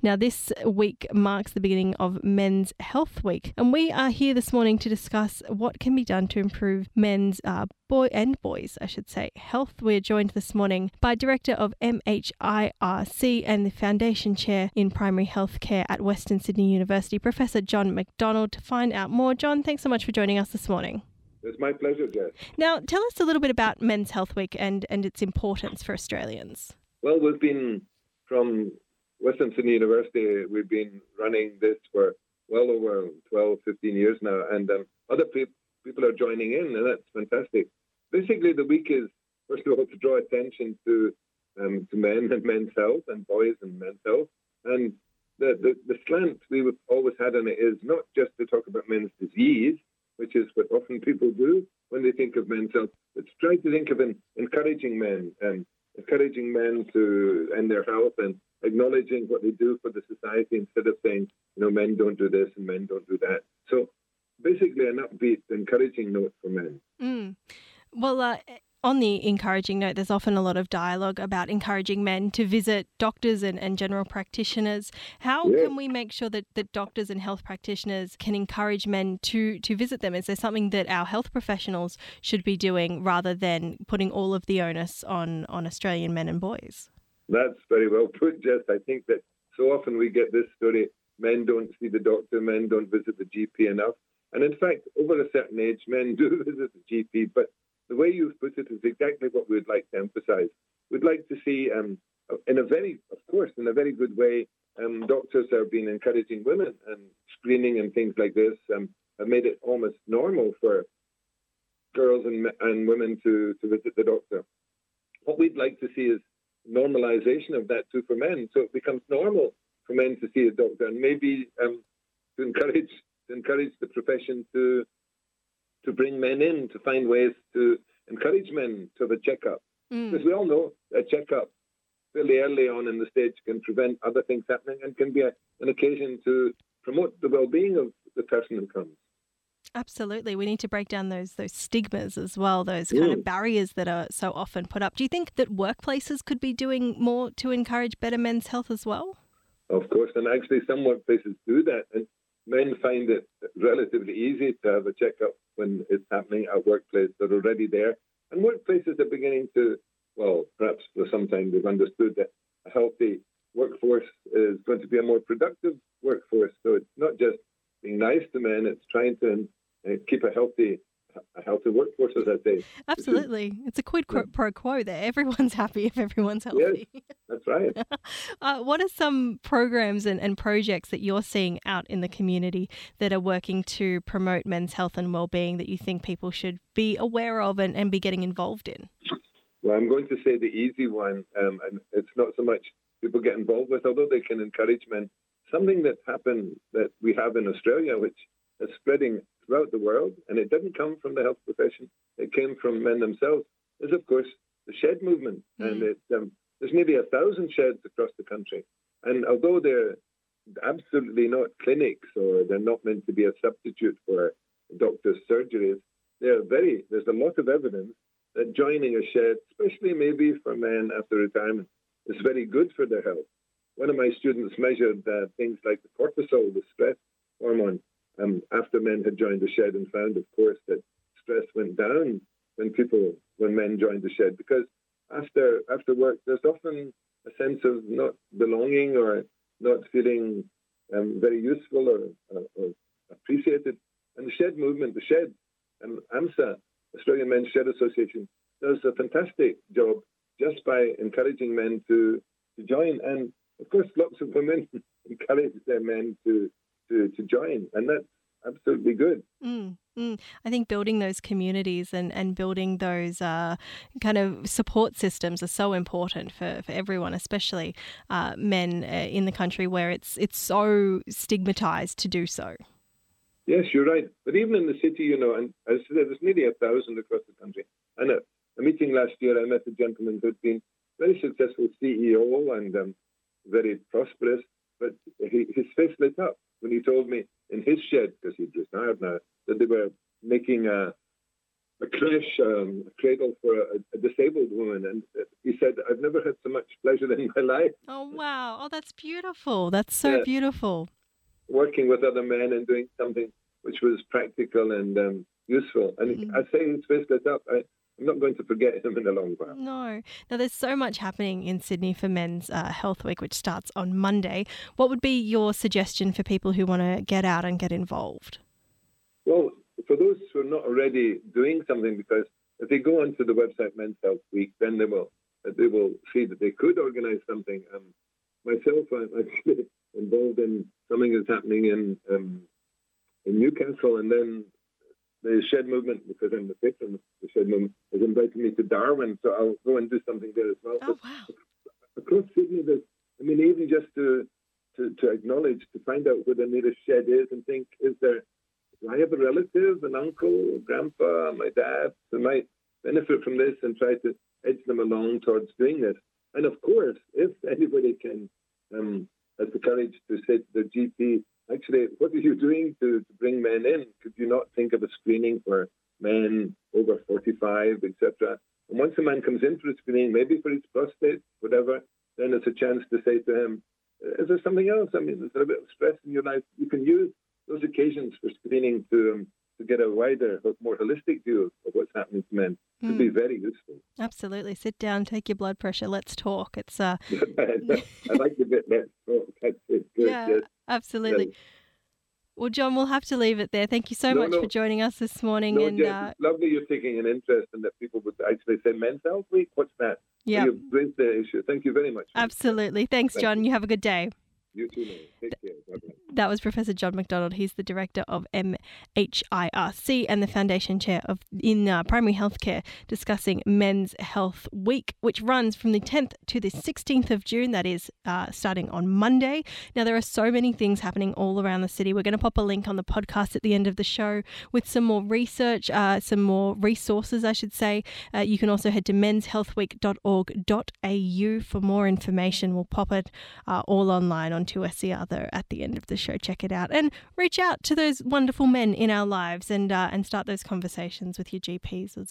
Now, this week marks the beginning of Men's Health Week, and we are here this morning to discuss what can be done to improve men's boys' health. We're joined this morning by Director of MHIRC and the Foundation Chair in Primary Healthcare at Western Sydney University, Professor John McDonald, to find out more. John, thanks so much for joining us this morning. It's my pleasure, Jess. Now, tell us a little bit about Men's Health Week and its importance for Australians. Well, we've been from Western Sydney University, we've been running this for well over 12, 15 years now, and other people are joining in, and that's fantastic. Basically, the week is, first of all, to draw attention to men and men's health, and boys and men's health. And the slant we've always had on it is not just to talk about men's disease, which is what often people do when they think of men's health, but to try to think of encouraging men to end their health and acknowledging what they do for the society instead of saying, men don't do this and men don't do that. So basically an upbeat, encouraging note for men. Well, on the encouraging note, there's often a lot of dialogue about encouraging men to visit doctors and general practitioners. How can we make sure that doctors and health practitioners can encourage men to visit them? Is there something that our health professionals should be doing rather than putting all of the onus on Australian men and boys? That's very well put, Jess. I think that so often we get this story, men don't see the doctor, men don't visit the GP enough. And in fact, over a certain age, men do visit the GP, but the way you've put it is exactly what we'd like to emphasize. We'd like to see, in a very good way, doctors have been encouraging women, and screening and things like this have made it almost normal for girls and women to visit the doctor. What we'd like to see is normalization of that too for men, so it becomes normal for men to see a doctor, and maybe to encourage the profession to bring men in, to find ways to encourage men to have a checkup. Because we all know a checkup fairly early on in the stage can prevent other things happening and can be an occasion to promote the well-being of the person who comes. Absolutely. We need to break down those stigmas as well, those kind of barriers that are so often put up. Do you think that workplaces could be doing more to encourage better men's health as well? Of course, and actually some workplaces do that, and men find it relatively easy to have a checkup when it's happening at workplace. They're already there. And workplaces are beginning to, well, perhaps for some time they've understood that a healthy workforce is going to be a more productive workforce. So it's not just being nice to men, it's trying to keep a healthy workforce, as I say. Absolutely. It's a quid pro quo there. Everyone's happy if everyone's healthy. Yes, that's right. What are some programs and projects that you're seeing out in the community that are working to promote men's health and well-being that you think people should be aware of and be getting involved in? Well, I'm going to say the easy one, and it's not so much people get involved with, although they can encourage men. Something that happened that we have in Australia, which is spreading throughout the world, and it didn't come from the health profession, it came from men themselves, is, of course, the shed movement. And there's maybe 1,000 sheds across the country. And although they're absolutely not clinics, or they're not meant to be a substitute for doctors' surgeries, there's a lot of evidence that joining a shed, especially maybe for men after retirement, is very good for their health. One of my students measured things like the cortisol, the stress hormone, after men had joined the shed, and found, of course, that stress went down when men joined the shed, because after work there's often a sense of not belonging or not feeling very useful or appreciated. And the shed movement, the shed, AMSA, Australian Men's Shed Association, does a fantastic job just by encouraging men to join. And of course, lots of women encourage their men to join, and that's absolutely good. I think building those communities and building those kind of support systems are so important for everyone, especially men in the country where it's so stigmatized to do so. Yes, you're right. But even in the city, and as I said, there's nearly 1,000 across the country. And at a meeting last year, I met a gentleman who'd been very successful CEO and very prosperous, but his face lit up when he told me in his shed, because he'd retired now, that they were making a a creche, a cradle for a disabled woman. And he said, I've never had so much pleasure in my life. Oh, wow. Oh, that's beautiful. That's so beautiful. Working with other men and doing something which was practical and useful. And I say he's faced it up. I'm not going to forget him in the long run. No. Now, there's so much happening in Sydney for Men's Health Week, which starts on Monday. What would be your suggestion for people who want to get out and get involved? Well, for those who are not already doing something, because if they go onto the website Men's Health Week, then they will see that they could organise something. Myself, I'm actually involved in something that's happening in Newcastle, and then the Shed Movement, because I'm the patron of the Shed Movement, has invited me to Darwin, so I'll go and do something there as well. Oh, wow. Across Sydney, even just to acknowledge, to find out where the nearest shed is and think, do I have a relative, an uncle, grandpa, my dad, who might benefit from this, and try to edge them along towards doing this. And of course, if anybody can has the courage to say to their GP, actually, what are you doing to bring men in? Could you not think of a screening for men over 45, etc.? And once a man comes in for a screening, maybe for his prostate, whatever, then it's a chance to say to him, is there something else? I mean, is there a bit of stress in your life? You can use those occasions for screening to get a wider, more holistic view of what's happening to men. It could be very useful. Absolutely. Sit down, take your blood pressure, let's talk. It's I like the bit let's talk. That's it. Good. Yeah, yes. Absolutely. Yes. Well, John, we'll have to leave it there. Thank you so much for joining us this morning. Jess, it's lovely you're taking an interest and that people would actually say Men's Health Week. What's that? Yeah. You've raised the issue. Thank you very much. Absolutely. Thanks, John. You have a good day. You too, mate. Take care. Bye-bye. That was Professor John McDonald. He's the director of MHIRC and the foundation chair in primary healthcare, discussing Men's Health Week, which runs from the 10th to the 16th of June. That is starting on Monday. Now, there are so many things happening all around the city. We're going to pop a link on the podcast at the end of the show with some more research, some more resources, I should say. You can also head to menshealthweek.org.au for more information. We'll pop it all online on 2SER there at the end of the show. Check it out and reach out to those wonderful men in our lives and start those conversations with your GPs as